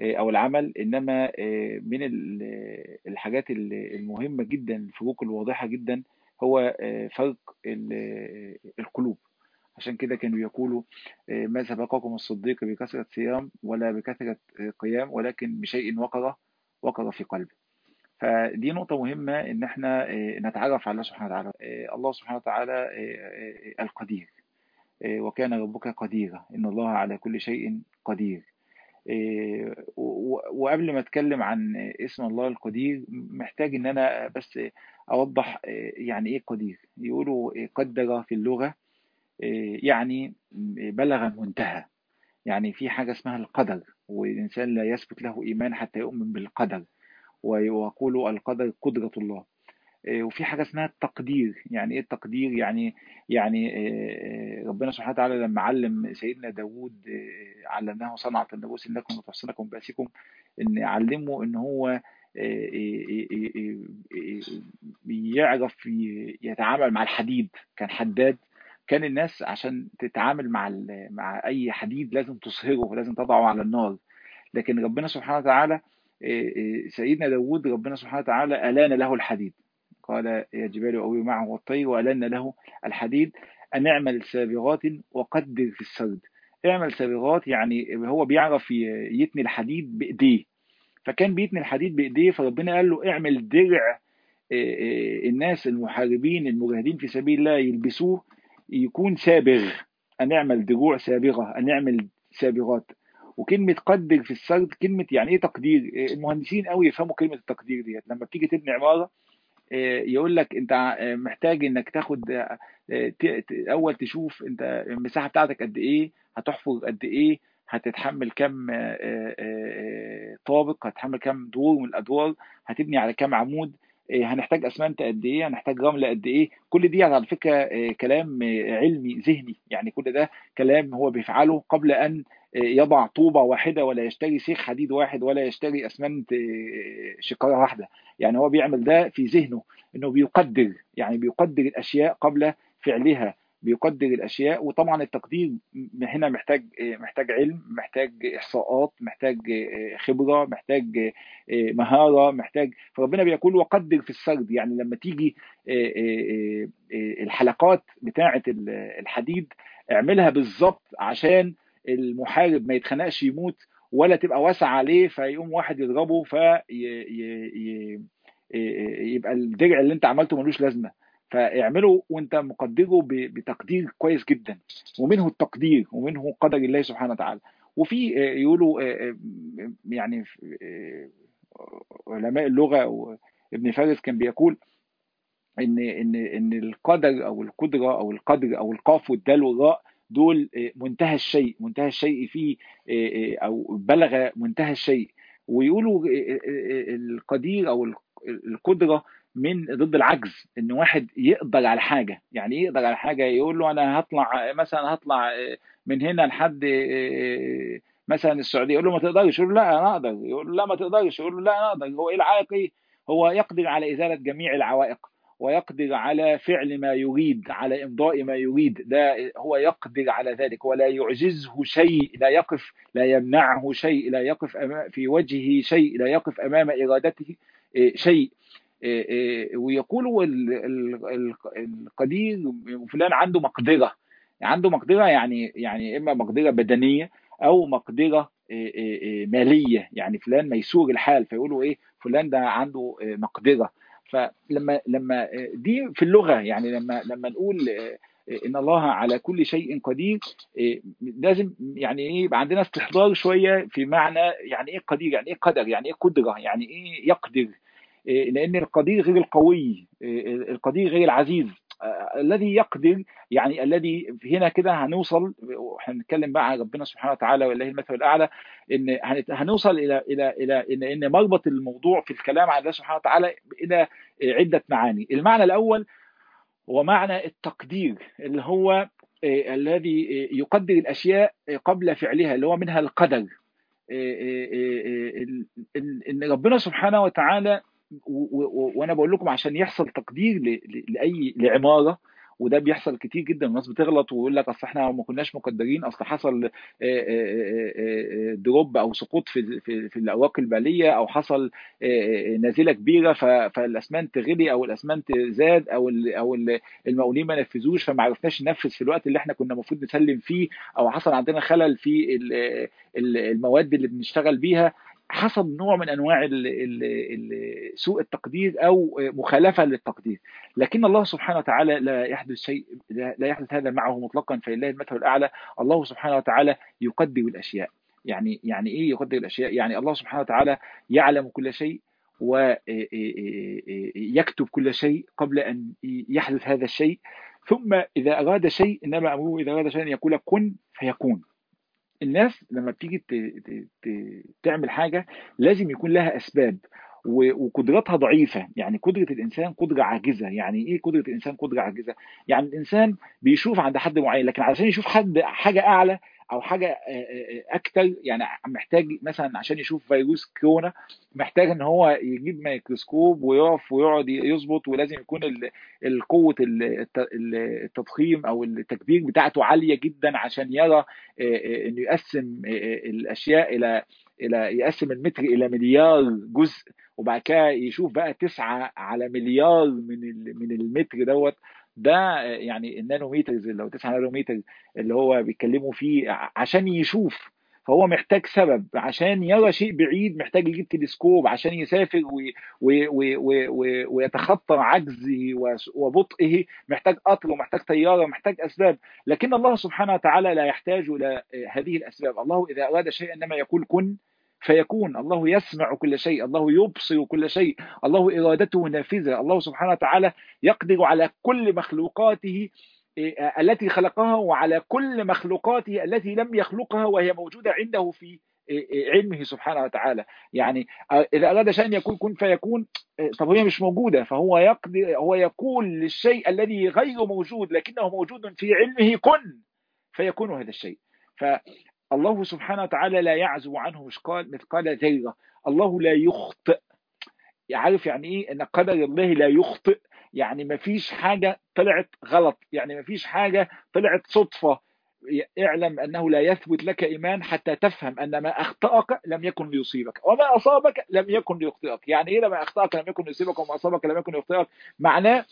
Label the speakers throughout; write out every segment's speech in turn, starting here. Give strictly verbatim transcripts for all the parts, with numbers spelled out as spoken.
Speaker 1: أو العمل، إنما من الحاجات المهمة جدا، الفروق الواضحة جدا، هو فرق القلوب. عشان كده كانوا يقولوا ما سبقكم الصديق بكثرة صيام ولا بكثرة قيام، ولكن بشيء وقر وقر في قلبه. فدي نقطة مهمة، إن إحنا نتعرف على الله سبحانه وتعالى. الله سبحانه وتعالى القدير، وكان ربك قديرا، إن الله على كل شيء قدير. وقبل ما أتكلم عن اسم الله القدير، محتاج إن أنا بس أوضح يعني إيه قدير. يقولوا قدر في اللغة يعني بلغ المنتهى. يعني في حاجة اسمها القدر، والإنسان لا يثبت له إيمان حتى يؤمن بالقدر، ويقول القدر قدرة الله. وفي حاجة اسمها التقدير. يعني ايه التقدير؟ يعني يعني ربنا سبحانه وتعالى لما علم سيدنا داود، علمناه صنعة النبوس انكم وتحصنكم بأسكم، ان علمه ان هو بيعرف يتعامل مع الحديد. كان حداد. كان الناس عشان تتعامل مع مع اي حديد لازم تصهره، لازم تضعه على النار. لكن ربنا سبحانه وتعالى، سيدنا داود ربنا سبحانه وتعالى ألان له الحديد. قال يا جبال أوبي معه والطير وألنا له الحديد أن اعمل سابغات وقدر في السرد. اعمل سابغات يعني هو بيعرف يتني الحديد بإيديه، فكان بيتني الحديد بإيديه. فربنا قال له اعمل درع الناس المحاربين المجاهدين في سبيل الله يلبسوه، يكون سابغ. أن اعمل دروع سابغة، أن اعمل سابغات. وكلمة قدر في السرد، كلمة يعني ايه تقدير. المهندسين قوي يفهموا كلمة التقدير ديت. لما بتيجي تبني عمارة، يقول لك انت محتاج انك تاخد اول تشوف انت المساحه بتاعتك قد ايه، هتحفر قد ايه، هتتحمل كم طابق، هتحمل كم دور من الادوار، هتبني على كم عمود، هنحتاج اسمنت قد ايه، هنحتاج رمله قد ايه. كل دي على فكره كلام علمي ذهني. يعني كل ده كلام هو بيفعله قبل ان يضع طوبه واحده، ولا يشتري سيخ حديد واحد، ولا يشتري اسمنت شكاره واحده. يعني هو بيعمل ده في ذهنه، انه بيقدر، يعني بيقدر الاشياء قبل فعلها، بيقدر الاشياء. وطبعا التقدير هنا محتاج محتاج علم، محتاج احصاءات، محتاج خبره، محتاج مهاره، محتاج. فربنا بيقول وقدر في السرد. يعني لما تيجي الحلقات بتاعه الحديد، اعملها بالظبط عشان المحارب ما يتخنقش يموت، ولا تبقى واسعه عليه فيقوم واحد يضربه في يبقى الدرع اللي انت عملته ملوش لازمه. فاعمله وانت مقدره بتقدير كويس جدا. ومنه التقدير، ومنه قدر الله سبحانه وتعالى. وفي يقولوا يعني علماء اللغه، ابن فارس كان بيقول ان ان ان القدر او القدره او القدر او القاف والدال والراء دول منتهى الشيء، منتهى الشيء فيه، او بلغ منتهى الشيء. ويقولوا القدير او القدره من ضد العجز، ان واحد يقدر على حاجه. يعني ايه يقدر على حاجه؟ يقول له انا هطلع مثلا، هطلع من هنا لحد مثلا السعوديه، يقول له ما تقدرش، يقول له لا انا اقدر، يقول له لا ما تقدرش، يقول له لا انا اقدر. هو ايه العائق؟ ايه؟ هو يقدر على ازاله جميع العوائق، ويقدر على فعل ما يريد، على إمضاء ما يريد. ده هو يقدر على ذلك، ولا يعجزه شيء، لا يقف، لا يمنعه شيء، لا يقف أمام في وجهه شيء، لا يقف أمام إرادته شيء. ويقول القدير فلان عنده مقدرة. عنده مقدرة يعني يعني إما مقدرة بدنية أو مقدرة مالية. يعني فلان ميسور الحال، فيقولوا إيه فلان ده عنده مقدرة. فلما لما دي في اللغة، يعني لما لما نقول ان الله على كل شيء قدير، لازم يعني ايه يبقى عندنا استحضار شويه في معنى يعني ايه قدير، يعني ايه قدر، يعني ايه قدره، يعني ايه يقدر. لان القدير غير القوي، القدير غير العزيز. الذي يقدر يعني الذي هنا كده هنوصل، هنتكلم بقى عن ربنا سبحانه وتعالى ولله المثل الاعلى. ان هنوصل الى الى الى ان ان مربط الموضوع في الكلام عن الله سبحانه وتعالى الى عده معاني. المعنى الاول هو معنى التقدير، اللي هو الذي يقدر الاشياء قبل فعلها، اللي هو منها القدر. ان ربنا سبحانه وتعالى، وانا بقول لكم عشان يحصل تقدير لاي لعماره، وده بيحصل كتير جدا. الناس بتغلط ويقول لك اصل احنا ما كناش مقدرين، اصل حصل آه، آه، آه، آه، دروب او سقوط في في في الاوراق الماليه، او حصل آه، آه، نزيله كبيره ف- فالاسمنت غلي، او الاسمنت زاد، او ال- او ال- المقاولين ما نفذوش فما عرفناش ننفذ في الوقت اللي احنا كنا المفروض نسلم فيه، او حصل عندنا خلل في ال- ال- المواد اللي بنشتغل بيها. حصل نوع من انواع ال- ال- ال- سوء التقدير او مخالفه للتقدير. لكن الله سبحانه وتعالى لا يحدث شيء، لا لا يحدث هذا معه مطلقا، فلله المثل الاعلى. الله سبحانه وتعالى يقدر الاشياء. يعني يعني ايه يقدر الاشياء؟ يعني الله سبحانه وتعالى يعلم كل شيء ويكتب كل شيء قبل ان يحدث هذا الشيء. ثم اذا اراد شيء، انما امره اذا اراد شيئا ان يقول كن فيكون. الناس لما بتيجي ت- ت- ت- تعمل حاجة لازم يكون لها أسباب، و- وقدراتها ضعيفة. يعني قدرة الإنسان قدرة عاجزة. يعني إيه قدرة الإنسان قدرة عاجزة؟ يعني الإنسان بيشوف عند حد معين، لكن علشان يشوف حد حاجة أعلى أو حاجة آه، آه، أكتر، يعني محتاج مثلا عشان يشوف فيروس كورونا، محتاج إن هو يجيب ميكروسكوب ويقف ويقعد يظبط، ولازم يكون ال- القوة ال- الت- التضخيم أو التكبير بتاعته عالية جدا عشان يرى انه يقسم الاشياء الى الى يقسم المتر الى مليار جزء، وبعد كده يشوف بقى تسعة على مليار من ال- من المتر دوت. ده يعني النانوميترز، اللي هو تسعة نانومتر اللي هو بيتكلموا فيه ع- عشان يشوف. فهو محتاج سبب عشان يرى شيء بعيد، محتاج يجيب تلسكوب عشان يسافر وي- وي- وي- وي- وي- ويتخطى عجزه وس- وبطئه، محتاج قطر ومحتاج طيارة، محتاج أسباب. لكن الله سبحانه وتعالى لا يحتاج إلى هذه الأسباب. الله إذا أراد شيئا إنما يقول كن فيكون. الله يسمع كل شيء، الله يبصر كل شيء، الله إرادته نافذة. الله سبحانه وتعالى يقدر على كل مخلوقاته التي خلقها، وعلى كل مخلوقاته التي لم يخلقها وهي موجودة عنده في علمه سبحانه وتعالى. يعني إذا أراد شيئا يكون كن فيكون، طب هي مش موجودة، فهو يقدر، هو يقول للشيء الذي غير موجود لكنه موجود في علمه كن فيكون هذا الشيء. فالله سبحانه وتعالى لا يعزو عنه مثقال مثقال ذرة. الله لا يخطئ. عارف يعني ايه ان قدر الله لا يخطئ؟ يعني ما فيش حاجة طلعت غلط، يعني ما فيش حاجة طلعت صدفة. اعلم انه لا يثبت لك ايمان حتى تفهم ان ما اخطأك لم يكن ليصيبك، وما اصابك لم يكن ليخطئك. يعني ايه لما اخطأك لم يكن ليصيبك وما اصابك لم يكن ليخطئك؟ معناه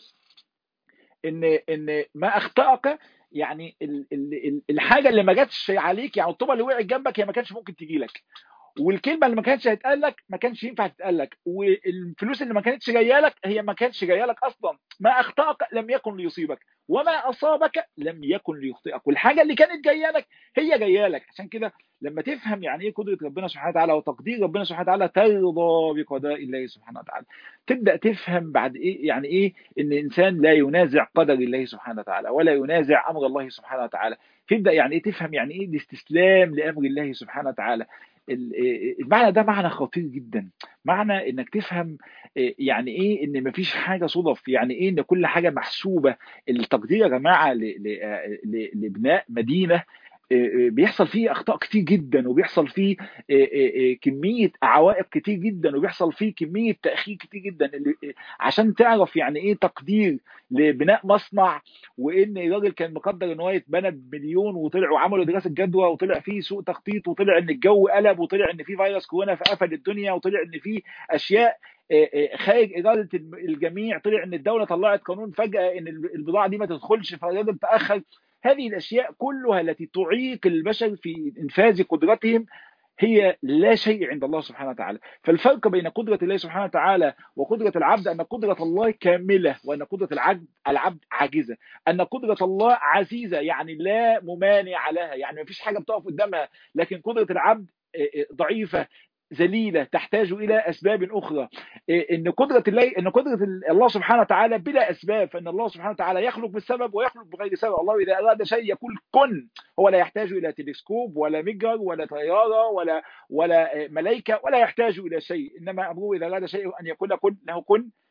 Speaker 1: ان ان ما اخطأك يعني ال- ال- ال- الحاجه اللي ما جاتش عليك، يعني الطوبه اللي وقعت جنبك هي ما كانش ممكن تجي لك، والكلمه اللي ما كانتش هتقال لك ما كانش ينفع تتقال لك، والفلوس اللي ما كانتش جايه لك هي ما كانش جايه لك اصلا. ما اخطاك لم يكن ليصيبك، وما اصابك لم يكن ليخطئك. والحاجه اللي كانت جايه لك هي جايه لك. عشان كده لما تفهم يعني ايه قدره ربنا سبحانه وتعالى وتقدير ربنا سبحانه وتعالى، ترضى بقضاء الله سبحانه وتعالى. تبدا تفهم بعد ايه يعني ايه ان الانسان لا ينازع قدر الله سبحانه وتعالى ولا ينازع امر الله سبحانه وتعالى. تبدا يعني ايه تفهم يعني ايه الاستسلام لامر الله سبحانه وتعالى. المعنى ده معنى خطير جدا. معنى انك تفهم يعني ايه ان مفيش حاجه صدف، يعني ايه ان كل حاجه محسوبه. التقدير يا جماعه ل- ل- ل- لبناء مدينه بيحصل فيه اخطاء كتير جدا، وبيحصل فيه كميه عوائق كتير جدا، وبيحصل فيه كميه تاخير كتير جدا. اللي عشان تعرف يعني ايه تقدير لبناء مصنع، وان الراجل كان مقدر ان هو يتبنى بمليون، وطلعوا عملوا دراسه جدوى وطلع فيه سوء تخطيط، وطلع ان الجو قلب، وطلع ان في فيروس كورونا فقفل الدنيا، وطلع ان في اشياء خارج اراده الجميع، طلع ان الدوله طلعت قانون فجاه ان البضاعه دي ما تدخلش فالراجل تاخر. هذه الاشياء كلها التي تعيق البشر في انفاذ قدرتهم هي لا شيء عند الله سبحانه وتعالى. فالفرق بين قدرة الله سبحانه وتعالى وقدرة العبد أن قدرة الله كاملة، وأن قدرة العبد العبد عاجزة. أن قدرة الله عزيزة، يعني لا ممانع لها، يعني ما فيش حاجة بتقف قدامها. لكن قدرة العبد ضعيفة ذليلة تحتاج إلى أسباب أخرى. إن قدرة الله إن قدرة الله سبحانه وتعالى بلا أسباب، فإن الله سبحانه وتعالى يخلق بالسبب ويخلق بغير سبب. الله إذا أراد شيء يقول كن، هو لا يحتاج إلى تلسكوب ولا مجر ولا طيارة ولا ولا ملائكة، ولا يحتاج إلى شيء. إنما أمره إذا أراد شيء أن يقول كن له كن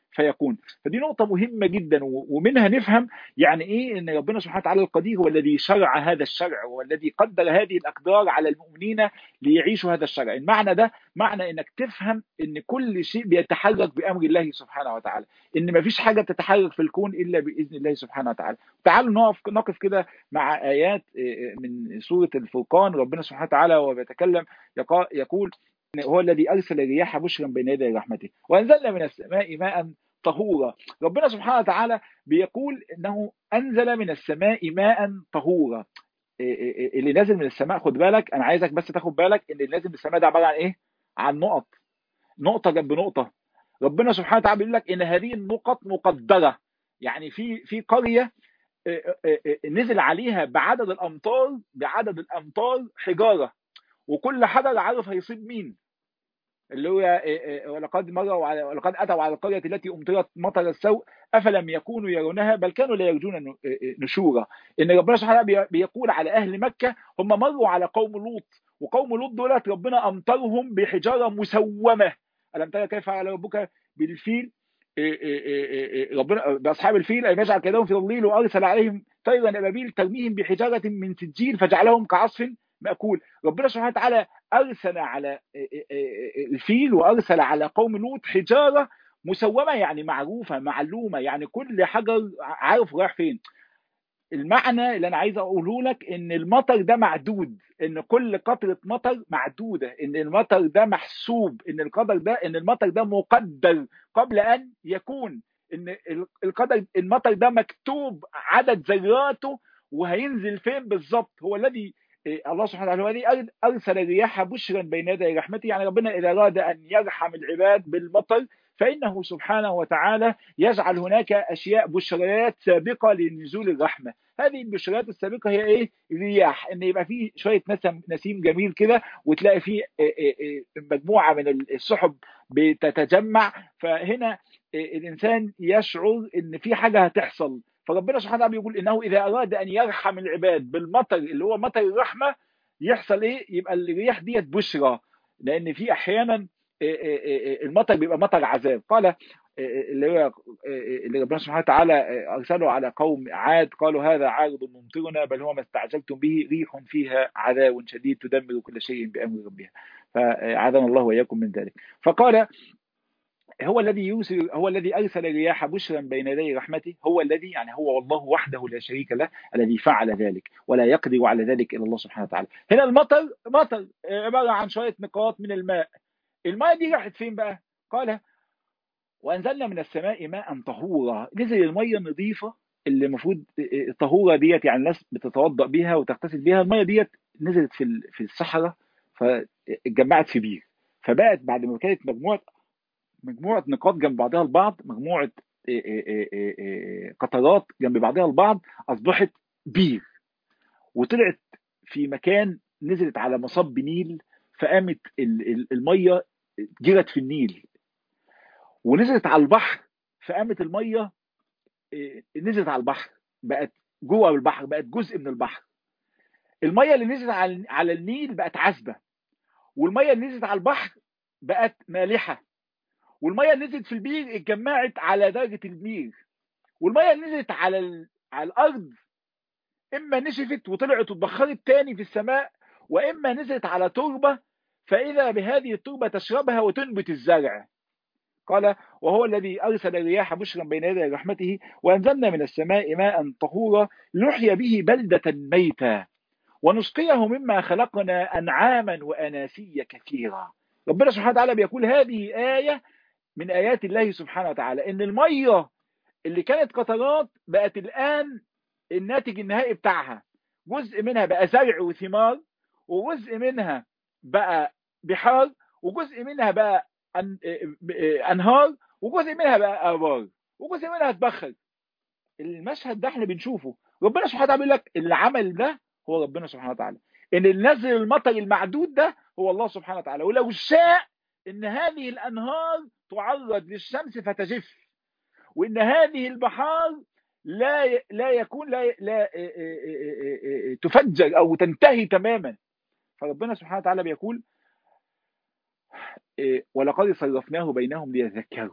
Speaker 1: فيكون. فدي نقطة مهمة جدا، ومنها نفهم يعني ايه ان ربنا سبحانه وتعالى القدير هو الذي شرع هذا الشرع، هو الذي قدر هذه الاقدار على المؤمنين ليعيشوا هذا الشرع. المعنى ده معنى انك تفهم ان كل شيء بيتحرك بامر الله سبحانه وتعالى، ان مفيش حاجة بتتحرك في الكون الا باذن الله سبحانه وتعالى. تعالوا نقف نقف كده مع ايات من سورة الفرقان. ربنا سبحانه وتعالى وهو بيتكلم يقول هو الذي ارسل الرياح بشرا بين يدي رحمته وانزلنا من السماء ماء طهورا. ربنا سبحانه وتعالى بيقول انه انزل من السماء ماء طهورا. اللي نازل من السماء، خد بالك، انا عايزك بس تاخد بالك ان اللي نازل من السماء ده عباره عن ايه؟ عن نقط، نقطه جنب نقطه. ربنا سبحانه وتعالى بيقول لك ان هذه النقط مقدره، يعني في في قريه نزل عليها بعدد الامطار بعدد الامطار حجاره، وكل حجر عارف هيصيب مين. اللي هو ولقد مروا على ولقد اتوا على القريه التي امطرت مطر السوء افلم يكونوا يرونها بل كانوا لا يرجون نشورا. ان ربنا سبحانه وتعالى بيقول على اهل مكه هم مروا على قوم لوط، وقوم لوط دولت ربنا امطرهم بحجاره مسومه. الم ترى كيف فعل ربك بالفيل؟ ربنا باصحاب الفيل ان يجعل كيدهم في تضليل وارسل عليهم طيرا ابابيل ترميهم بحجاره من سجيل فجعلهم كعصف مأكول. ربنا سبحانه وتعالى أرسل على الفيل وأرسل على قوم لوط حجارة مسومة، يعني معروفة معلومة، يعني كل حجر عارف رايح فين. المعنى اللي أنا عايز أقوله لك إن المطر ده معدود، إن كل قطرة مطر معدودة، إن المطر ده محسوب، إن القدر ده إن المطر ده مقدر قبل أن يكون، إن القدر المطر ده مكتوب عدد ذراته وهينزل فين بالظبط. هو الذي الله سبحانه وتعالى هو الذي أرسل الرياح بشرا بين يدي رحمته. يعني ربنا إذا أراد أن يرحم العباد بالمطر فإنه سبحانه وتعالى يجعل هناك أشياء بشريات سابقة لنزول الرحمة. هذه البشريات السابقة هي إيه؟ الرياح، إن يبقى فيه شوية نسم نسيم جميل كده، وتلاقي فيه مجموعة من السحب بتتجمع، فهنا الإنسان يشعر إن في حاجة هتحصل. فربنا سبحانه وتعالى بيقول إنه إذا أراد أن يرحم العباد بالمطر اللي هو مطر الرحمة يحصل إيه؟ يبقى الرياح ديت بشرى، لأن في أحيانا المطر بيبقى مطر عذاب. قال اللي هو اللي ربنا سبحانه وتعالى ارسله على قوم عاد قالوا هذا عارض ممطرنا بل هو ما استعجلتم به ريح فيها عذاب شديد تدمر كل شيء بامر ربها، فعاذنا الله واياكم من ذلك. فقال هو الذي يرسل هو الذي ارسل الرياح بشرا بين يدي رحمته، هو الذي يعني هو والله وحده لا شريك له الذي فعل ذلك ولا يقدر على ذلك الا الله سبحانه وتعالى. هنا المطر مطر عباره عن شويه نقاط من الماء، الماء دي راحت فين بقى؟ قال وانزلنا من السماء ماء طهورا. نزل الميه النظيفه اللي المفروض الطهوره ديت يعني الناس بتتوضا بيها وتغتسل بيها، الميه ديت نزلت في في الصحراء فاتجمعت في بير، فبقت بعد ما كانت مجموعه مجموعه نقاط جنب بعضها البعض، مجموعه قطرات جنب بعضها البعض، اصبحت بير، وطلعت في مكان نزلت على مصب نيل، فقامت الميه جرت في النيل، ونزلت على البحر فقامت الميه نزلت على البحر، بقت جوه البحر، بقت جزء من البحر. الميه اللي نزلت على على النيل بقت عذبه، والميه اللي نزلت على البحر بقت مالحه، والميه اللي نزلت في البير اتجمعت على درجه البير، والميه اللي نزلت على ال... على الارض اما نشفت وطلعت واتبخرت تاني في السماء، واما نزلت على تربه فاذا بهذه التربه تشربها وتنبت الزرع. قال وهو الذي أرسل الرياح بشرا بين يدي رحمته وأنزلنا من السماء ماء طهورا لنحيي به بلدة ميتا ونسقيه مما خلقنا أنعاما وأناسيا كثيرا. ربنا سبحانه وتعالى بيقول هذه آية من آيات الله سبحانه وتعالى، إن المية اللي كانت قطرات بقت الآن الناتج النهائي بتاعها، جزء منها بقى زرع وثمار، وجزء منها بقى بحار، وجزء منها بقى انهار، وجزء منها بقى ابار، وجزء منها اتبخر. المشهد ده احنا بنشوفه. ربنا سبحانه وتعالى بيقول لك اللي عمل ده هو ربنا سبحانه وتعالى، ان اللي نزل المطر المعدود ده هو الله سبحانه وتعالى، ولو شاء ان هذه الانهار تعرض للشمس فتجف، وان هذه البحار لا لا يكون لا, لا تفجر او تنتهي تماما. فربنا سبحانه وتعالى بيقول ولقد صرفناه بينهم ليذكروا.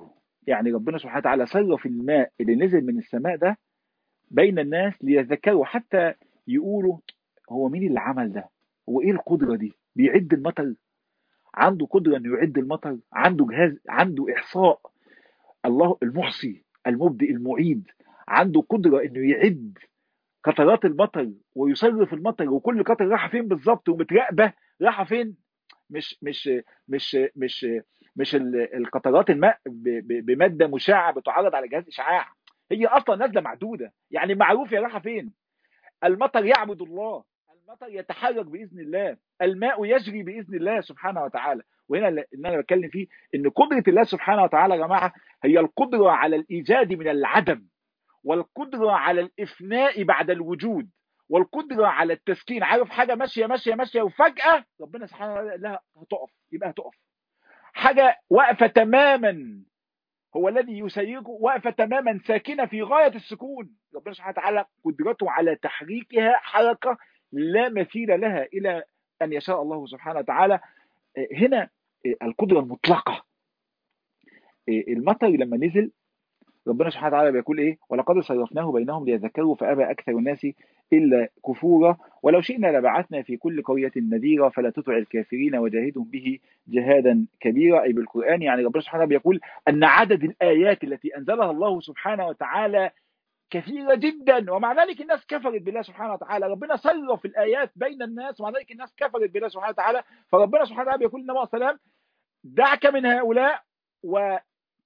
Speaker 1: يعني ربنا سبحانه وتعالى صرف الماء اللي نزل من السماء ده بين الناس ليذكروا، حتى يقولوا هو مين اللي عمل ده؟ هو ايه القدرة دي؟ بيعد المطر، عنده قدرة انه يعد المطر، عنده جهاز، عنده احصاء. الله المحصي المبدئ المعيد، عنده قدرة انه يعد قطرات المطر ويصرف المطر، وكل قطر راح فين بالظبط ومتراقبة راح فين. مش مش مش مش مش ال- القطرات الماء ب- ب- بمادة مشعة بتعرض على جهاز اشعاع، هي اصلا نازله معدوده، يعني معروف هي رايحه فين. المطر يعبد الله، المطر يتحرك باذن الله، الماء يجري باذن الله سبحانه وتعالى. وهنا اللي انا بتكلم فيه ان قدره الله سبحانه وتعالى يا جماعه هي القدره على الايجاد من العدم، والقدره على الافناء بعد الوجود، والقدره على التسكين. عارف حاجه ماشيه ماشيه ماشيه وفجاه ربنا سبحانه وتعالى قال لها هتقف، يبقى هتقف. حاجه واقفه تماما، هو الذي يسيركم واقفه تماما ساكنه في غايه السكون. ربنا سبحانه وتعالى قدرته على تحريكها حركه لا مثيل لها الى ان يشاء الله سبحانه وتعالى. هنا القدره المطلقه. المطر لما نزل ربنا سبحانه وتعالى بيقول ايه؟ ولقد صرفناه بينهم ليذكروا فابى اكثر الناس الا كفورا ولو شئنا لبعثنا في كل قريه نذيرا فلا تطع الكافرين وجاهدهم به جهادا كبيرا، اي بالقران. يعني ربنا سبحانه وتعالى بيقول ان عدد الايات التي انزلها الله سبحانه وتعالى كثيره جدا، ومع ذلك الناس كفرت بالله سبحانه وتعالى. ربنا صرف الايات بين الناس ومع ذلك الناس كفرت بالله سبحانه وتعالى. فربنا سبحانه وتعالى بيقول للنبي صلى الله عليه وسلم دعك من هؤلاء و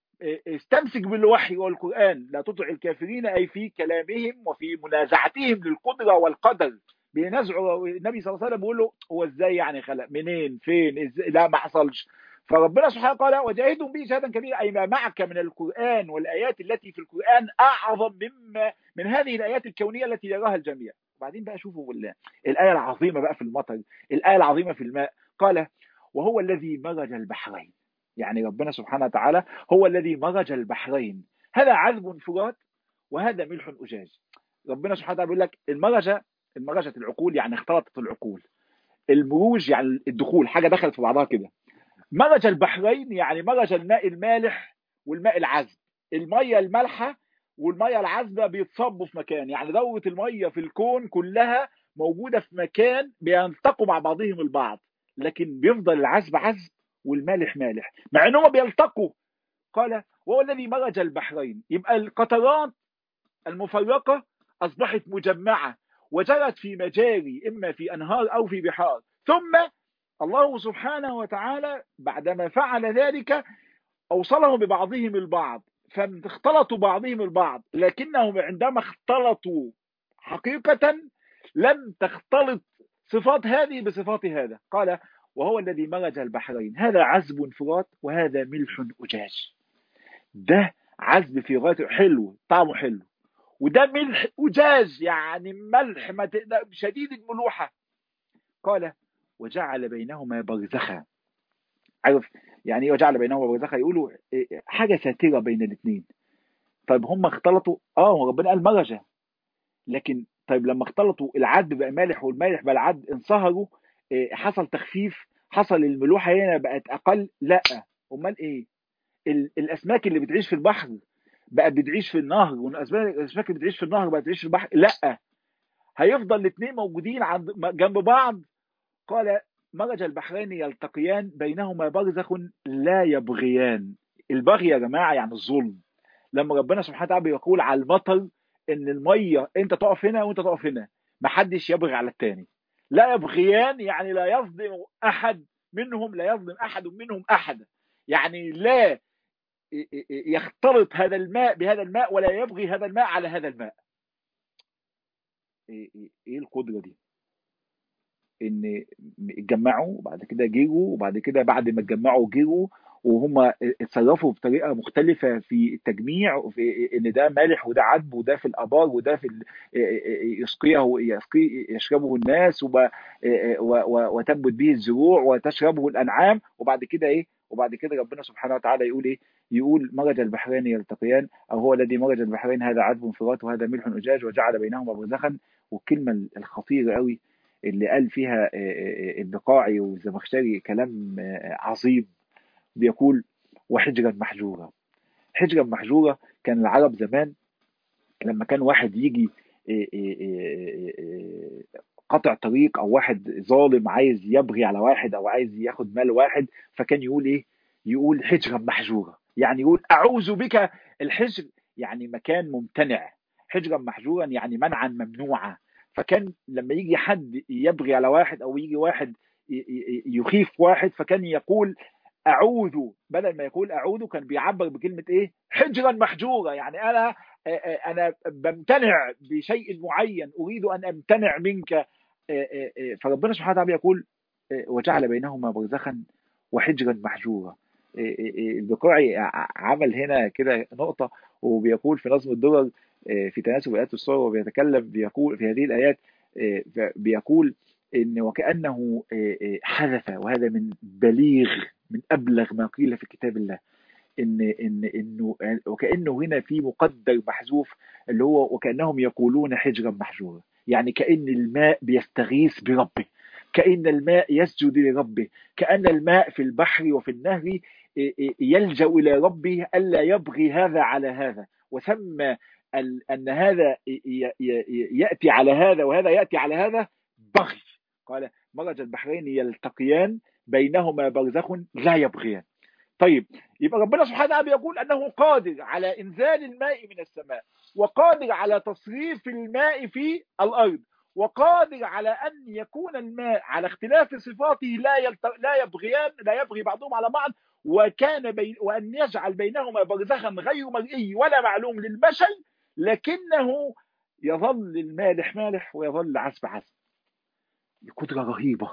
Speaker 1: استمسك بالوحي والقرآن، لا تطع الكافرين، أي في كلامهم وفي منازعتهم للقدرة والقدر. بينازعوا النبي صلى الله عليه وسلم بيقول له هو ازاي يعني خلق منين فين ازاي؟ لا ما حصلش. فربنا سبحانه قال وجاهدهم به جهادا كبيرا، اي ما معك من القرآن والايات التي في القرآن اعظم مما من هذه الايات الكونية التي يراها الجميع. وبعدين بقى شوفوا الايه العظيمه بقى في المطر، الايه العظيمه في الماء. قال وهو الذي مرج البحرين. يعني ربنا سبحانه وتعالى هو الذي مرج البحرين، هذا عذب فرات وهذا ملح أجاج. ربنا سبحانه وتعالى بيقول لك المرجة، المرجة العقول يعني اختلطت العقول. المروج يعني الدخول، حاجة دخلت في بعضها كده. مرج البحرين يعني مرج الماء المالح والماء العذب. المية المالحة والمية العذبة بيتصبوا في مكان، يعني دورة المية في الكون كلها موجودة في مكان بيلتقوا مع بعضهم البعض، لكن بيفضل العذب عذب والمالح مالح مع انهم بيلتقوا. قال وهو الذي مرج البحرين، يبقى القطرات المفرقة أصبحت مجمعة وجرت في مجاري إما في أنهار أو في بحار. ثم الله سبحانه وتعالى بعدما فعل ذلك أوصلهم ببعضهم البعض فاختلطوا بعضهم البعض، لكنهم عندما اختلطوا حقيقة لم تختلط صفات هذه بصفات هذا. قال وهو الذي مرج البحرين، هذا عذب فرات وهذا ملح أجاج. ده عذب في غاية حلو، طعمه حلو، وده ملح أجاج يعني ملح ما تقدر شديد الملوحة. قال وجعل بينهما برزخا. عارف يعني ايه وجعل بينهما برزخا؟ يقولوا حاجة ساترة بين الاثنين. طيب هم اختلطوا، اه ربنا قال مرجة، لكن طيب لما اختلطوا العذب بقى مالح والمالح بقى العذب انصهروا، إيه حصل تخفيف، حصل الملوحة هنا بقت أقل؟ لا. امال ايه؟ الاسماك اللي بتعيش في البحر بقت بتعيش في النهر، والاسماك اللي بتعيش في النهر بقت بتعيش في البحر؟ لا، هيفضل الاثنين موجودين عند جنب بعض. قال مرج البحرين يلتقيان بينهما برزخ لا يبغيان. البغي يا جماعه يعني الظلم. لما ربنا سبحانه وتعالى بيقول على المطر ان الميه انت تقف هنا وانت تقف هنا، ما حدش يبغي على الثاني. لا يبغيان يعني لا يظلم احد منهم، لا يظلم احد منهم احدا، يعني لا يختلط هذا الماء بهذا الماء ولا يبغي هذا الماء على هذا الماء. ايه, إيه, إيه القدرة دي؟ ان اتجمعوا وبعد كده جيروا، وبعد كده بعد ما اتجمعوا وجيروا وهم اتصرفوا بطريقه مختلفه في التجميع، وفي ان ده مالح وده عذب وده في الابار وده في يسقيه يسقي يشربه الناس وتنبت به الزروع وتشربه الانعام. وبعد كده ايه؟ وبعد كده ربنا سبحانه وتعالى يقول ايه؟ يقول مرج البحرين يلتقيان، او هو الذي مرج البحرين هذا عذب فرات وهذا ملح اجاج وجعل بينهما برزخا. والكلمه الخطيره قوي اللي قال فيها البقاعي والزمخشري كلام عظيم، بيقول وحجرا محجورا. حجرا محجورة. كان العرب زمان لما كان واحد يجي إيه إيه إيه إيه قطع طريق، او واحد ظالم عايز يبغي على واحد او عايز ياخد مال واحد، فكان يقول ايه؟ يقول حجرا محجورة، يعني يقول اعوذ بك. الحجر يعني مكان ممتنع، حجرا محجورا يعني منعا ممنوعا. فكان لما يجي حد يبغي على واحد او يجي واحد ي- ي- يخيف واحد، فكان يقول اعوذ، بدل ما يقول اعوذ كان بيعبر بكلمة ايه؟ حجرا محجورة. يعني انا انا بمتنع بشيء معين، اريد ان امتنع منك. فربنا سبحانه وتعالى يقول وجعل بينهما برزخا وحجرا محجورا. البقاعي عمل هنا كده نقطة، وبيقول في نظم الدرر في تناسب آيات السورة، وبيتكلم بيقول في هذه الآيات، بيقول إن وكأنه حذف، وهذا من بليغ، من أبلغ ما قيل في كتاب الله، ان ان انه وكانه هنا في مقدر محذوف، اللي هو وكانهم يقولون حجرا محجورا. يعني كان الماء بيستغيث بربه، كان الماء يسجد لربه، كان الماء في البحر وفي النهر يلجا الى ربه الا يبغي هذا على هذا. وسمى ان هذا ياتي على هذا وهذا ياتي على هذا بغي. قال مرج البحرين يلتقيان بينهما برزخ لا يبغيان. طيب، يبقى ربنا سبحانه وتعالى بيقول انه قادر على انزال الماء من السماء، وقادر على تصريف الماء في الارض، وقادر على ان يكون الماء على اختلاف صفاته لا يلت... لا يبغيان، لا يبغي بعضهم على بعض، وكان بين... وان يجعل بينهما برزخا غير مرئي ولا معلوم للبشر، لكنه يظل المالح مالح ويظل عذب عذب. قدرة رهيبة،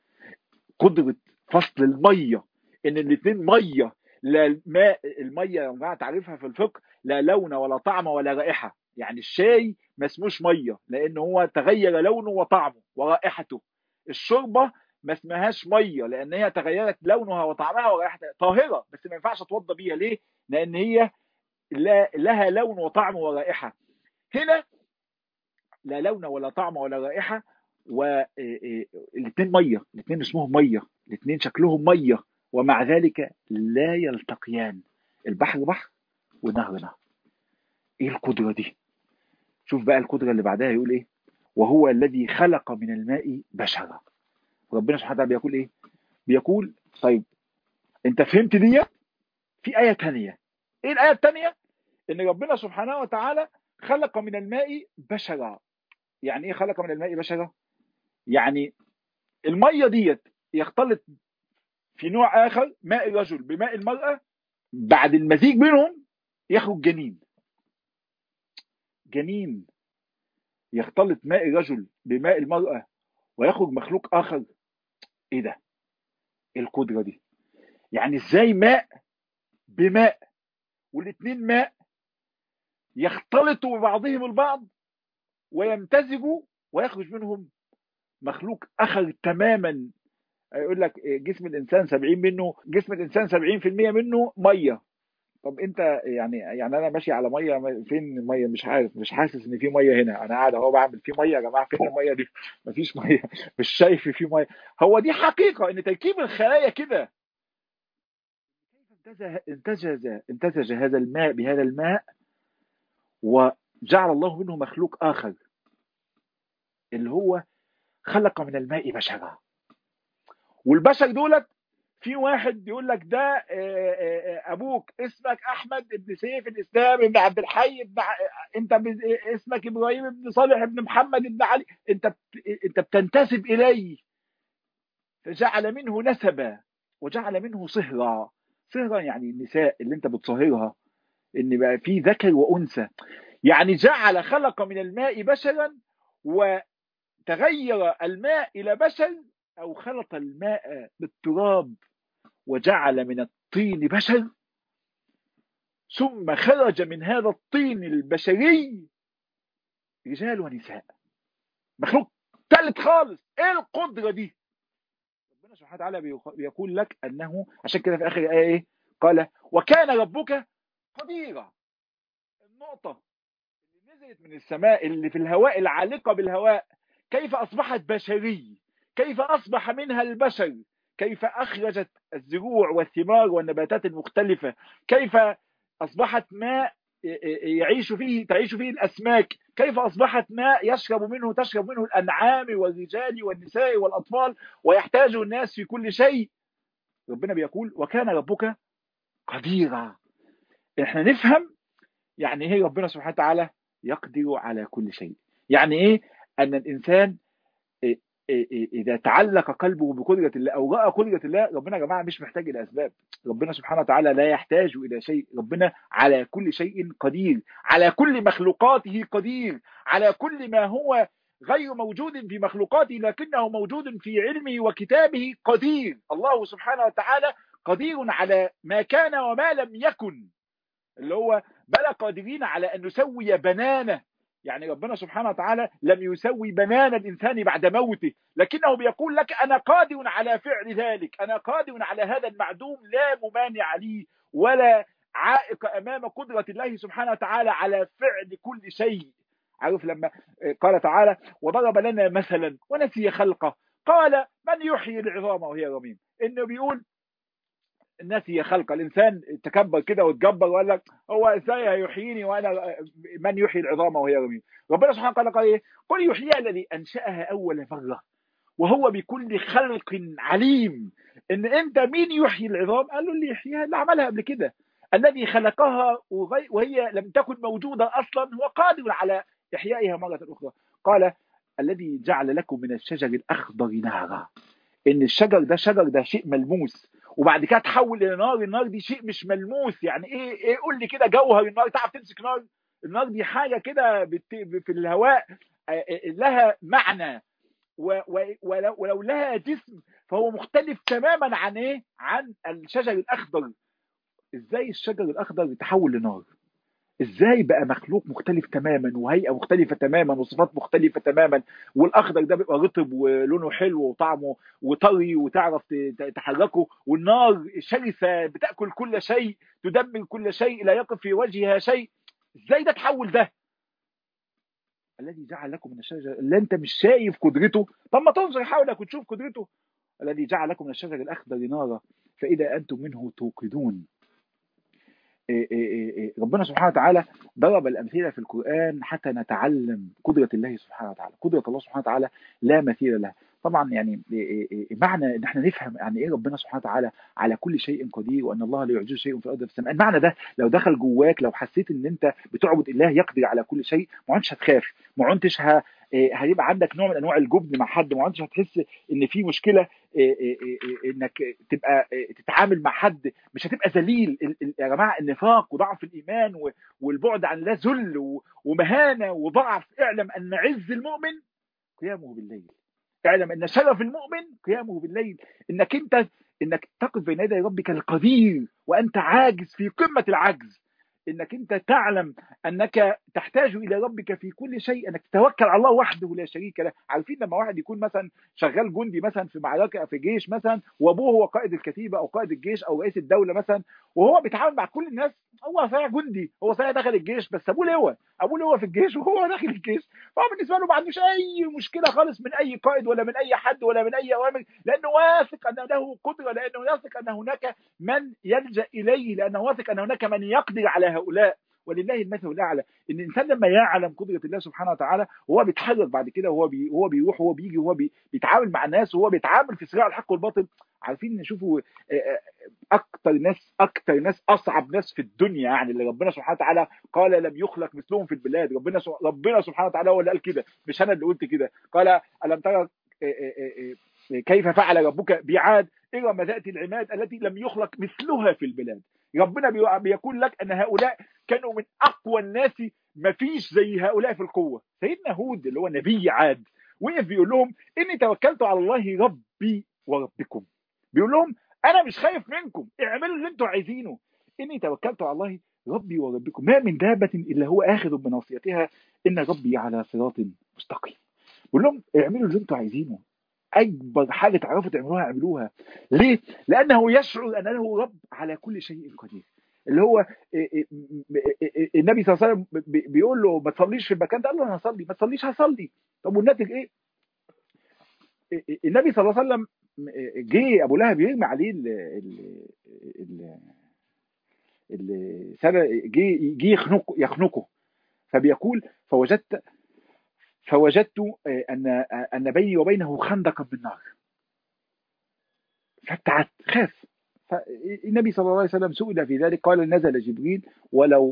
Speaker 1: قدرة فصل المية، ان الاثنين ميه. لا الماء، الميه يا جماعه تعريفها في الفقه لا لون ولا طعم ولا رائحه. يعني الشاي ما اسموش ميه لان هو تغير لونه وطعمه ورائحته. الشوربه ما اسمهاش ميه لان هي تغيرت لونها وطعمها ورائحتها، طاهره بس ما ينفعش اتوضى بيها. ليه؟ لان هي لا لها لون وطعم ورائحه. هنا لا لون ولا طعم ولا رائحه، والاثنين ميه، الاثنين اسمهم ميه، الاثنين شكلهم ميه، ومع ذلك لا يلتقيان. البحر بحر والنهر نهر. ايه القدره دي؟ شوف بقى القدره اللي بعدها يقول ايه؟ وهو الذي خلق من الماء بشرا. ربنا سبحانه وتعالى بيقول ايه؟ بيقول طيب انت فهمت دي؟ في ايه ثانيه. ايه الايه الثانيه؟ ان ربنا سبحانه وتعالى خلق من الماء بشرا. يعني ايه خلق من الماء بشرا؟ يعني الميه ديت يختلط في نوع اخر ماء الرجل بماء المراه، بعد المزيج بينهم يخرج جنين. جنين يختلط ماء الرجل بماء المراه ويخرج مخلوق اخر. ايه ده؟ ايه القدره دي؟ يعني ازاي ماء بماء والاثنين ماء يختلطوا ببعضهم البعض ويمتزجوا ويخرج منهم مخلوق اخر تماما؟ يقول لك جسم الانسان سبعين منه جسم الانسان سبعين في المية منه ميه. طب انت يعني يعني انا ماشي على ميه، فين الميه؟ مش عارف، مش حاسس ان في ميه هنا. انا قاعد اهو بعمل في ميه يا جماعه، فين الميه دي؟ مفيش ميه مش شايف في ميه. هو دي حقيقه ان تركيب الخلايا كده. انتج انتج انتج هذا الماء بهذا الماء، وجعل الله منه مخلوق اخر اللي هو خلق من الماء بشرا. والبشر دولت في واحد يقول لك ده ابوك اسمك احمد ابن سيف الاسلام ابن عبد الحي ابن ع... انت ب... اسمك ابراهيم ابن صالح ابن محمد ابن علي، انت ب... انت بتنتسب اليه. فجعل منه نسبا وجعل منه صهرا. صهرا يعني النساء اللي انت بتصهرها، ان بقى في ذكر وانثى. يعني جعل خلق من الماء بشرا، وتغير الماء الى بشر، او خلط الماء بالتراب وجعل من الطين بشر، ثم خرج من هذا الطين البشري رجال ونساء، مخلوق ثالث خالص. ايه القدرة دي؟ ربنا سبحانه وتعالى بيقول لك انه، عشان كده في اخر الايه ايه؟ قال وكان ربك قديرا. النقطة اللي نزلت من السماء اللي في الهواء العالقة بالهواء كيف اصبحت بشري، كيف اصبح منها البشر، كيف اخرجت الزروع والثمار والنباتات المختلفة، كيف أصبحت ماء يعيش فيه تعيش فيه الأسماك، كيف أصبحت ماء يشرب منه تشرب منه الأنعام والرجال والنساء والأطفال ويحتاج الناس في كل شيء. ربنا بيقول وكان ربك قديرا. احنا نفهم يعني ايه ربنا سبحانه وتعالى يقدر على كل شيء. يعني ايه ان الانسان إذا تعلق قلبه بقدرة الله أو رأى قدرة الله، ربنا يا جماعة مش محتاج إلى أسباب. ربنا سبحانه وتعالى لا يحتاج إلى شيء. ربنا على كل شيء قدير، على كل مخلوقاته قدير، على كل ما هو غير موجود في مخلوقاته لكنه موجود في علمه وكتابه قدير. الله سبحانه وتعالى قدير على ما كان وما لم يكن، اللي هو بلا قادرين على أن نسوي بنانه. يعني ربنا سبحانه وتعالى لم يسوي بنان الإنسان بعد موته، لكنه بيقول لك أنا قادر على فعل ذلك، أنا قادر على هذا المعدوم لا ممانع لي ولا عائق أمام قدرة الله سبحانه وتعالى على فعل كل شيء. عارف لما قال تعالى وضرب لنا مثلا ونسي خلقه قال من يحيي العظام وهي رميم، إنه بيقول الناس هي خلق الانسان تكبر كده وتجبر وقال لك هو ازاي هيحييني وانا من يحيي العظام وهي رميم. ربنا سبحانه وتعالى قال ايه؟ قل يحييها الذي انشاها اول مره وهو بكل خلق عليم. ان انت مين يحيي العظام؟ قال له اللي يحييها اللي عملها قبل كده، الذي خلقها وهي لم تكن موجوده اصلا هو قادر على احيائها مره اخرى. قال الذي جعل لكم من الشجر الاخضر نارا، ان الشجر ده شجر ده شيء ملموس وبعد كده تحول الى نار، النار دي شيء مش ملموس. يعني ايه ايه قول لي كده جوهر النار، تعرف تمسك نار؟ النار دي حاجه كده في الهواء لها معنى، ولو, ولو لها جسم فهو مختلف تماما عن ايه؟ عن الشجر الاخضر. ازاي الشجر الاخضر يتحول لنار؟ ازاي بقى مخلوق مختلف تماما وهيئه مختلفه تماما وصفات مختلفه تماما؟ والاخضر ده بيبقى رطب ولونه حلو وطعمه وطري وتعرف تحركه، والنار شرسه بتاكل كل شيء تدمر كل شيء لا يقف في وجهها شيء. ازاي ده تحول ده؟ الذي جعل لكم من الشجر اللي انت مش شايف قدرته، طب ما تنظر حولك وتشوف قدرته. الذي جعل لكم من الشجر الاخضر نارا فاذا انتم منه توقدون. ربنا سبحانه وتعالى ضرب الأمثلة في القرآن حتى نتعلم قدرة الله سبحانه وتعالى. قدرة الله سبحانه وتعالى لا مثيل لها. طبعا يعني معنى ان احنا نفهم يعني ايه ربنا سبحانه وتعالى على كل شيء قدير وان الله لا يعجزه شيء في الارض وفي السماء. المعنى ده لو دخل جواك، لو حسيت ان انت بتعبد الله يقدر على كل شيء، ما عدتش هتخاف، ما عدتش ه... هيبقى عندك نوع من انواع الجبن مع حد، ما عدتش هتحس ان في مشكله انك تبقى تتعامل مع حد، مش هتبقى ذليل. يا جماعه النفاق وضعف الايمان والبعد عن الله ذل ومهانه وضعف. اعلم ان عز المؤمن قيامه بالليل، اعلم ان شرف المؤمن قيامه بالليل. انك انت انك تقف بين يدي ربك القدير وانت عاجز في قمه العجز، انك انت تعلم انك تحتاج الى ربك في كل شيء، انك تتوكل على الله وحده لا شريك له. عارفين لما واحد يكون مثلا شغال جندي مثلا في معركه في جيش مثلا، وابوه هو قائد الكتيبه او قائد الجيش او رئيس الدوله مثلا، وهو بيتعامل مع كل الناس، هو صحيح جندي، هو صحيح دخل الجيش، بس ابوه لواء، ابوه لواء في الجيش وهو داخل الجيش، فهو بالنسبه له ما عندوش اي مشكله خالص من اي قائد ولا من اي حد ولا من اي اوامر، لانه واثق ان له قدره، لانه واثق ان هناك من يلجا اليه، لانه واثق ان هناك من يقدر على هؤلاء. ولله المثل الاعلى. ان الانسان لما يعلم قدره الله سبحانه وتعالى وهو بيتحرك بعد كده وهو بي هو بيروح وهو بيجي وهو بي بيتعامل مع الناس وهو بيتعامل في صراع الحق والباطل. عارفين نشوفوا اكتر ناس اكتر ناس اصعب ناس في الدنيا، يعني اللي ربنا سبحانه وتعالى قال لم يخلق مثلهم في البلاد. ربنا ربنا سبحانه وتعالى هو اللي قال كده، مش انا اللي قلت كده. قال الم ترى كيف فعل ربك بعاد إرم ذات العماد التي لم يخلق مثلها في البلاد. ربنا بيقول لك ان هؤلاء كانوا من اقوى الناس، ما فيش زي هؤلاء في القوه. سيدنا هود اللي هو نبي عاد وقف بيقول لهم اني توكلت على الله ربي وربكم، بيقول لهم انا مش خايف منكم، اعملوا اللي انتوا عايزينه، اني توكلت على الله ربي وربكم ما من دابه الا هو اخذ بناصيتها ان ربي على صراط مستقيم. بيقول لهم اعملوا اللي انتوا عايزينه، اكبر حاجه تعرفوا تعملوها اعملوها. ليه؟ لانه يشعر ان له رب على كل شيء قدير. اللي هو النبي صلى الله عليه وسلم بيقول له ما تصليش في المكان ده، قال له انا هصلي. ما تصليش هصلي. طب والناتج ايه؟ النبي صلى الله عليه وسلم جه ابو لهب يرمي عليه ال ال ال اللي سبق جه جه يخنقه يخنقه فبيقول فوجدت فوجدت ان ان بيني وبينه خندقا من نار فابتعدت خاف. فالنبي صلى الله عليه وسلم سئل في ذلك قال نزل جبريل ولو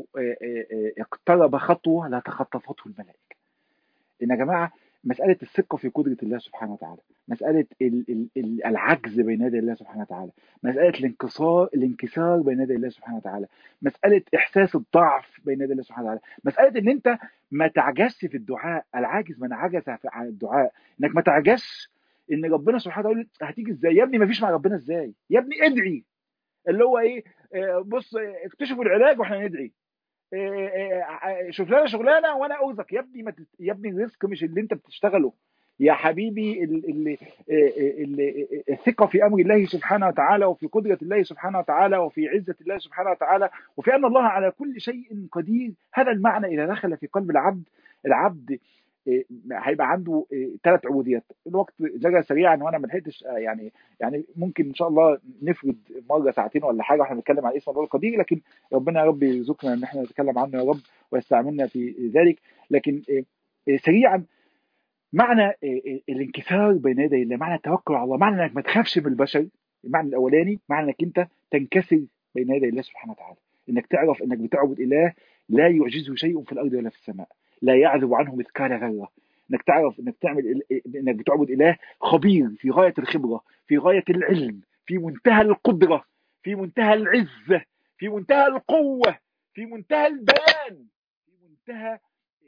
Speaker 1: اقترب خطوه لتخطفته الملائكه. ان يا جماعه مساله الثقه في قدره الله سبحانه وتعالى، مساله ال- ال- ال- العجز بين يدي الله سبحانه وتعالى، مساله الانكسار الانكسار بين يدي الله سبحانه وتعالى، مساله احساس الضعف بين يدي الله سبحانه وتعالى، مساله ان انت ما تعجزش في الدعاء. العاجز من عجز في- عن الدعاء، انك ما تعجزش ان ربنا سبحانه وتعالى يقول هتيجي ازاي يا ابني، ما فيش مع ربنا ازاي يا ابني، ادعي. اللي هو ايه، آه، بص آه، اكتشفوا العلاج واحنا ندعي. إيه إيه شغلانه شغلانه وانا ارزق يا ابني، ما تت... يا ابني الرزق مش اللي انت بتشتغله يا حبيبي. ال... ال... ال... ال... الثقه في امر الله سبحانه وتعالى وفي قدره الله سبحانه وتعالى وفي عزه الله سبحانه وتعالى وفي ان الله على كل شيء قدير. هذا المعنى اذا دخل في قلب العبد، العبد إيه، هيبقى عنده ثلاث عبوديات. الوقت جرى سريعا وانا ما لحقتش آه، يعني يعني ممكن ان شاء الله نفرد مره ساعتين ولا حاجه واحنا بنتكلم عن اسم الله القدير، لكن ربنا يا رب يرزقنا ان احنا نتكلم عنه يا رب ويستعملنا في ذلك. لكن آه، آه، سريعا، معنى آه، آه، الانكسار بين يدي الله، معنى التوكل على الله، معنى انك ما تخافش من البشر. المعنى الاولاني معنى انك انت تنكسر بين يدي الله سبحانه وتعالى، انك تعرف انك بتعبد اله لا يعجزه شيء في الارض ولا في السماء، لا يعزب عنه مثقال ذره. انك تعرف انك تعمل انك بتعبد اله خبير في غايه الخبره، في غايه العلم، في منتهى القدره، في منتهى العزه، في منتهى القوه، في منتهى البيان، في منتهى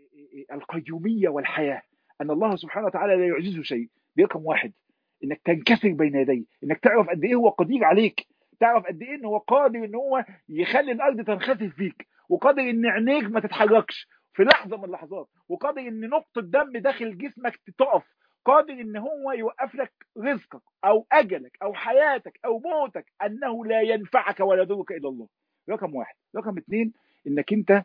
Speaker 1: القيوميه والحياه. ان الله سبحانه وتعالى لا يعجزه شيء. دي رقم واحد، انك تنكسر بين يديه، انك تعرف قد ايه هو قدير عليك، تعرف قد ايه ان هو قادر ان هو يخلي الارض تنخسف فيك، وقادر ان عينيك ما تتحركش في لحظه من اللحظات، وقادر ان نقطه دم داخل جسمك تقف، قادر ان هو يوقف لك رزقك او اجلك او حياتك او موتك، انه لا ينفعك ولا يضرك الا الله. رقم واحد. رقم اثنين، انك انت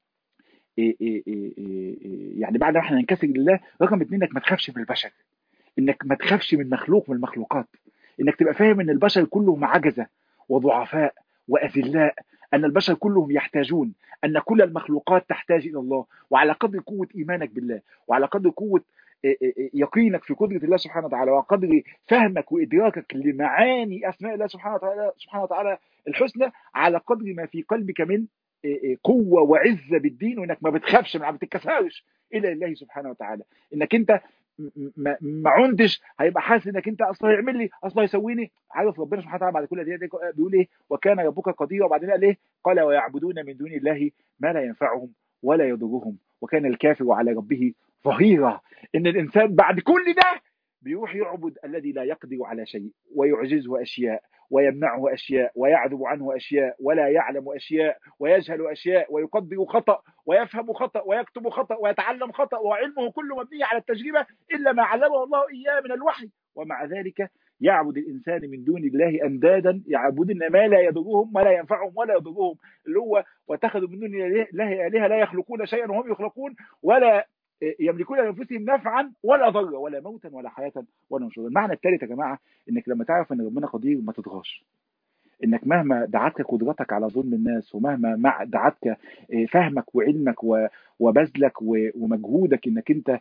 Speaker 1: إيه إيه إيه إيه إيه يعني بعد ما احنا ننكسر لله، رقم اتنين انك ما تخافش من البشر، انك ما تخافش من مخلوق من المخلوقات، انك تبقى فاهم ان البشر كلهم عجزة وضعفاء واذلاء، ان البشر كلهم يحتاجون، ان كل المخلوقات تحتاج الى الله. وعلى قدر قوة ايمانك بالله، وعلى قدر قوة إيه إيه إيه يقينك في قدرة الله سبحانه وتعالى، وعلى قدر فهمك وادراكك لمعاني اسماء الله سبحانه وتعالى سبحانه وتعالى الحسنى، على قدر ما في قلبك من إيه إيه قوة وعزة بالدين، وانك ما بتخافش، ما بتتكسرش الى الله سبحانه وتعالى. انك انت ما ما عندش هيبقى حاسس انك انت اصلا هيعمل لي اصلا هيسويني. عارف ربنا سبحانه وتعالى بعد كل دي بيقول ايه؟ وكان ربك قديرا. وبعدين قال ايه؟ قال ويعبدون من دون الله ما لا ينفعهم ولا يضرهم وكان الكافر على ربه ظهيرا. ان الانسان بعد كل ده بيروح يعبد الذي لا يقدر على شيء ويعجزه اشياء ويمنعه اشياء ويعذب عنه اشياء ولا يعلم اشياء ويجهل اشياء ويقدر خطأ ويفهم خطأ ويكتب خطأ ويتعلم خطأ، وعلمه كله مبني على التجربة إلا ما علمه الله إياه من الوحي. ومع ذلك يعبد الإنسان من دون الله أندادا يعبدون ما لا يضرهم ولا ينفعهم ولا يضرهم، اللي هو واتخذوا من دون الله آلهة لا يخلقون شيئا وهم يخلقون ولا يملكون لانفسهم نفعا ولا ضرا ولا موتا ولا حياه ولا نشورا. المعنى الثالث يا جماعه، انك لما تعرف ان ربنا قدير ما تطغاش، انك مهما دعتك قدرتك على ظلم الناس، ومهما مع دعتك فهمك وعلمك وبذلك ومجهودك انك انت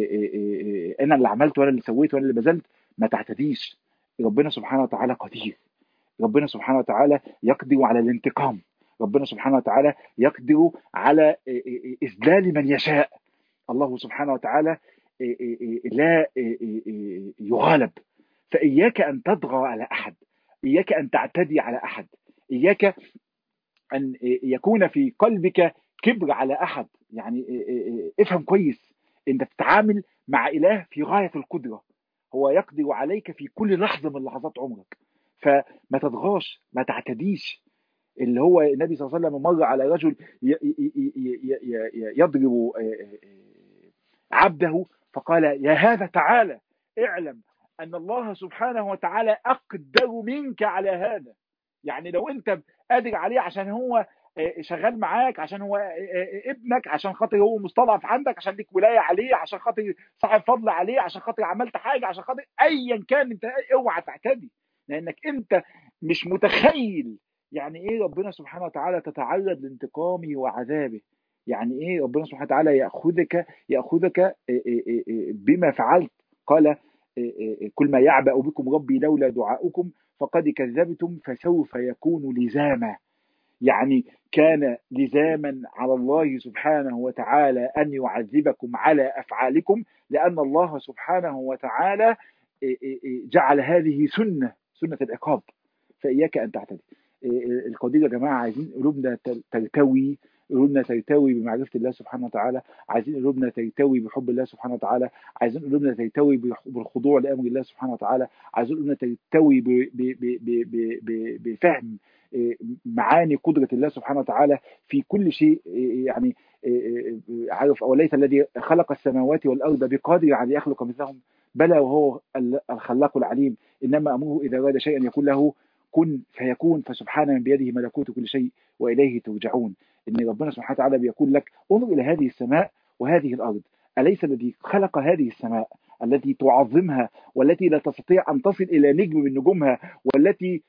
Speaker 1: انا اللي عملت وانا اللي سويت وانا اللي بذلت، ما تعتديش. ربنا سبحانه وتعالى قدير، ربنا سبحانه وتعالى يقدر على الانتقام، ربنا سبحانه وتعالى يقدر على إذلال من يشاء. الله سبحانه وتعالى لا يغالب. فإياك أن تطغى على أحد، إياك أن تعتدي على أحد، إياك أن يكون في قلبك كبر على أحد. يعني افهم كويس، أنت تتعامل مع إله في غاية القدرة، هو يقدر عليك في كل لحظة من لحظات عمرك، فما تطغاش، ما تعتديش. اللي هو النبي صلى الله عليه وسلم مر على رجل يضرب عبده فقال يا هذا تعالى اعلم أن الله سبحانه وتعالى أقدر منك على هذا. يعني لو أنت قادر عليه عشان هو شغال معاك، عشان هو ابنك، عشان خاطر هو مستضعف عندك، عشان ليك ولاية عليه، عشان خاطر صاحب فضل عليه، عشان خاطر عملت حاجة، عشان خاطر أيا كان، أنت اوعى تعتدي، لأنك أنت مش متخيل يعني ايه ربنا سبحانه وتعالى تتعرض لانتقامه وعذابه؟ يعني ايه ربنا سبحانه وتعالى ياخذك ياخذك إيه إيه إيه إيه بما فعلت؟ قال إيه إيه إيه كل ما يعبأ بكم ربي لولا دعاؤكم فقد كذبتم فسوف يكون لزاما. يعني كان لزاما على الله سبحانه وتعالى أن يعذبكم على أفعالكم، لأن الله سبحانه وتعالى جعل هذه سنة سنة العقاب، فإياك أن تعتدي. القضية يا جماعة عايزين قلوبنا ترتوي، قلوبنا ترتوي بمعرفة الله سبحانه وتعالى، عايزين قلوبنا ترتوي بحب الله سبحانه وتعالى، عايزين قلوبنا ترتوي بالخضوع لأمر الله سبحانه وتعالى، عايزين قلوبنا ترتوي ب- ب- ب- ب- ب- ب- بفهم معاني قدرة الله سبحانه وتعالى في كل شيء. يعني عارف أوليس الذي خلق السماوات والأرض بقادر على يخلق مثلهم؟ بلى وهو الخلاق العليم. إنما أمره إذا أراد شيئا يقول له كن فيكون، فسبحان من بيده ملكوت كل شيء وإليه ترجعون. إن ربنا سبحانه وتعالى بيقول لك انظر إلى هذه السماء وهذه الأرض، أليس الذي خلق هذه السماء التي تعظمها والتي لا تستطيع أن تصل إلى نجم من نجومها، والتي